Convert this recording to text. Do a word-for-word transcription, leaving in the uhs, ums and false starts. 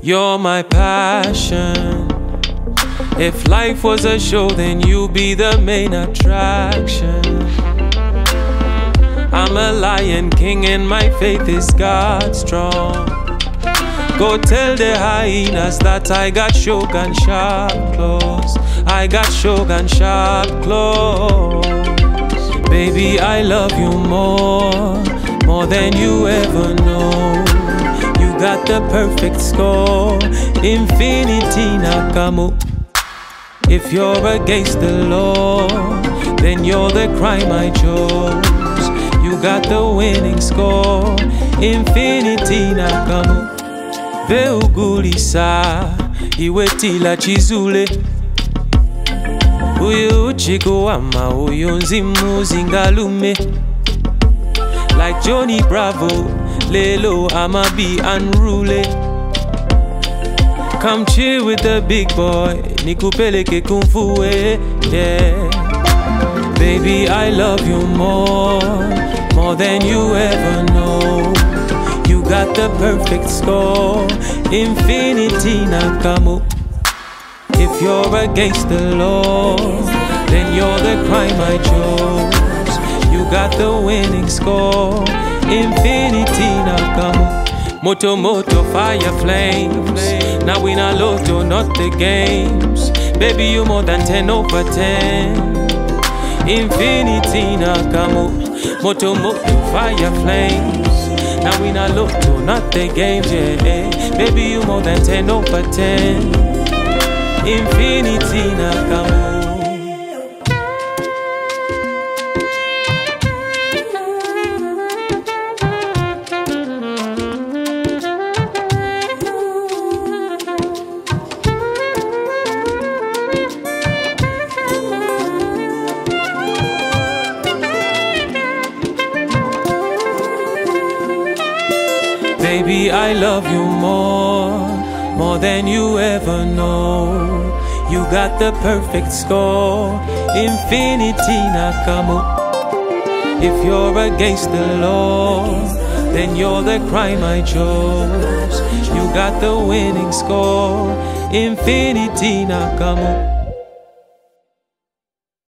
You're my passion. If life was a show, then you'll be the main attraction. I'm a lion king and my faith is God strong. Go tell the hyenas that I got Shogun sharp claws. I got Shogun sharp claws. Baby, I love you more, more than you ever know. You got the perfect score, infinity Nakamo. If you're against the law, then you're the crime I chose. You got the winning score, infinity Nakamo. Veugulisa, iwetila chizule. Uyu chiko wama, uyu nzimu zingalume. Like Johnny Bravo, lelo I'ma be unruly. Come chill with the big boy, nikupeleke kung fu eh, yeah. Baby, I love you more, more than you ever know. You got the perfect score, infinity Nakamo. If you're against the law, then you're the crime I chose. You got the winning score, infinity Nakamo. Moto moto fire flames. Now we not lotto, not the games. Baby, you more than ten over ten. Infinity Nakamo. Moto moto fire flames. Now we not lotto, not the games, yeah. Baby, you more than ten over ten. Infinity Nakamo. Baby, I love you more, more than you ever know. You got the perfect score, infinity Nakamo. If you're against the law, then you're the crime I chose. You got the winning score, infinity Nakamo.